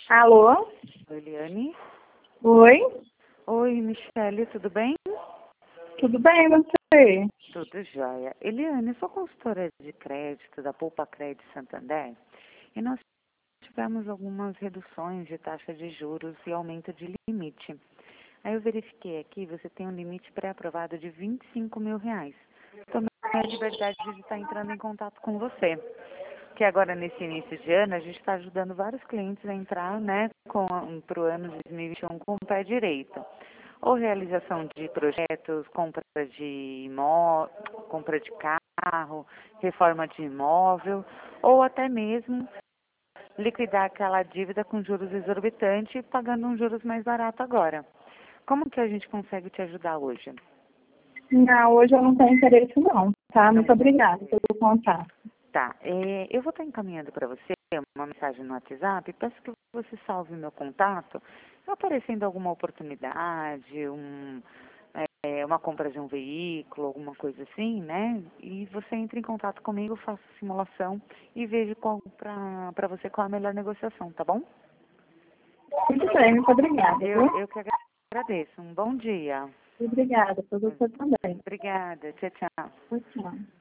Alô? Oi, Eliane. Oi? Oi, Michele, tudo bem? Tudo bem, você? Tudo jóia. Eliane, eu sou consultora de crédito da Poupa Crédito Santander e nós tivemos algumas reduções de taxa de juros e aumento de limite. Aí eu verifiquei aqui, você tem um limite pré-aprovado de R$ 25.000. Tomei a liberdade de estar entrando em contato com você. Que agora, nesse início de ano, a gente está ajudando vários clientes a entrar, né, para o ano de 2021 com o pé direito. Ou realização de projetos, compra de carro, reforma de imóvel, ou até mesmo liquidar aquela dívida com juros exorbitantes, pagando um juros mais barato agora. Como que a gente consegue te ajudar hoje? Não, hoje eu não tenho interesse não, tá? Não Muito tem obrigada interesse. pelo contato. Tá, eu vou estar encaminhando para você uma mensagem no WhatsApp. Peço que você salve meu contato, aparecendo alguma oportunidade, uma compra de um veículo, alguma coisa assim, né? E você entra em contato comigo, faça a simulação e veja para você qual a melhor negociação, tá bom? Muito bem, muito obrigada, viu? Eu que agradeço. Um bom dia. Obrigada por você também. Obrigada. Tchau, tchau. Tchau, tchau.